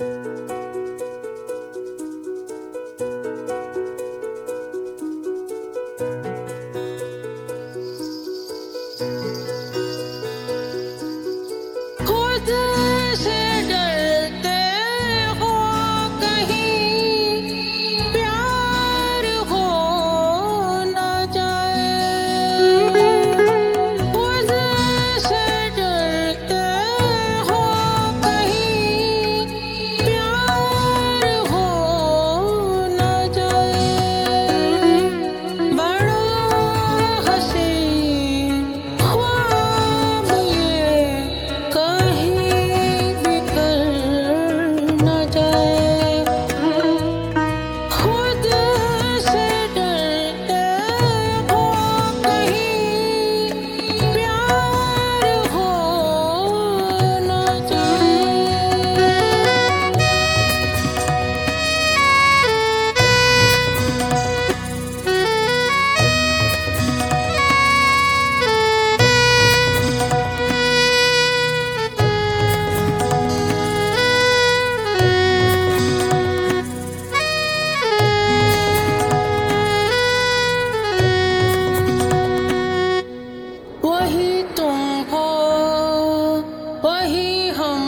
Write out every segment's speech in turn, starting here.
खुद से डरते हो कहीं प्यार हो न जाए। खुद से डरते हो कहीं प्यार हो न जाए। बड़ा हसीन ख्वाब ये कहीं बिखर न जाए। खुद से डरते हो कहीं प्यार हो न जाए। वही तुम हो वही हम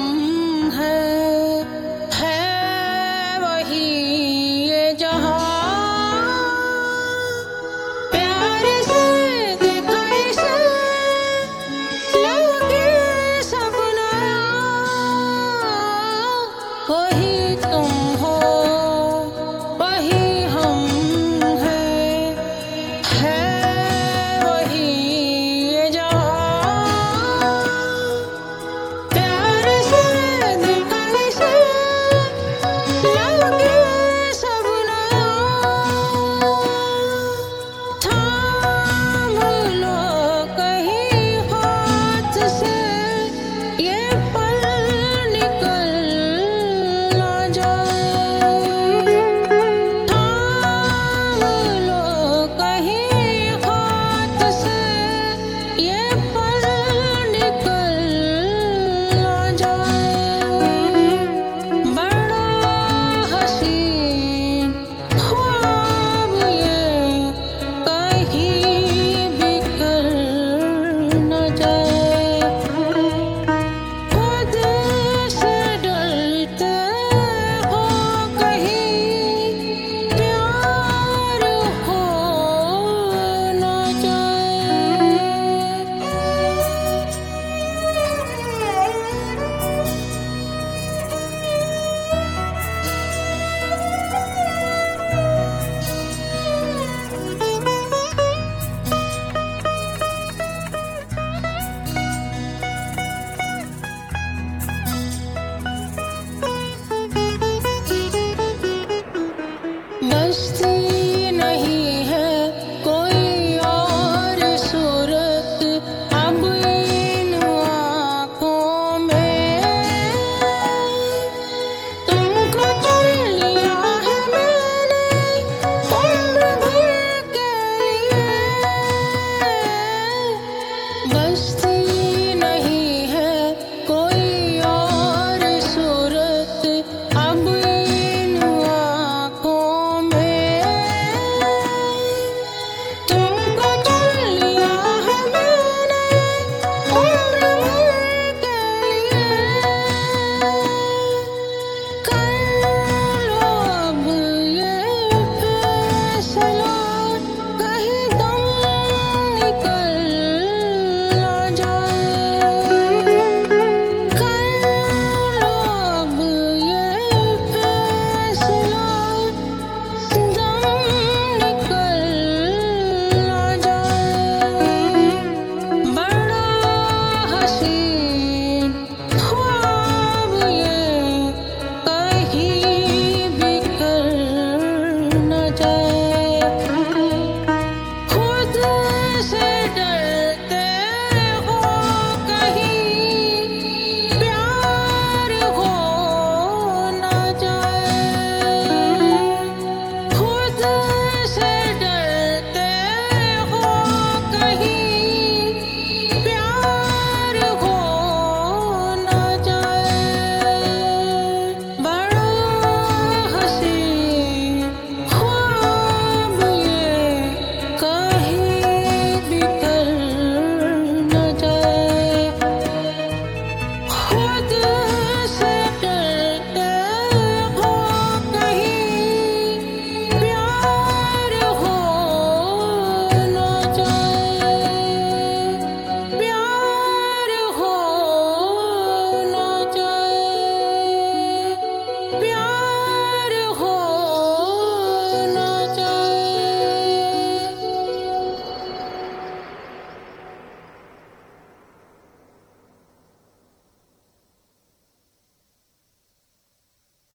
है वही ये जहां। प्यार से दिखाई से लगे सपना। वही तुम हो वही हम है वही ये जहां। प्यार से दिखाई से लगे सपना। थाम लो कहीं हाथ से ये पल निकल ना जाए। थाम लो कहीं हाथ से ये पल निकल ना जाए। बड़ा हसीन ख्वाब ये कहीं बिखर न जाए। खुद से डरते हो कहीं प्यार हो न जाए। दस्त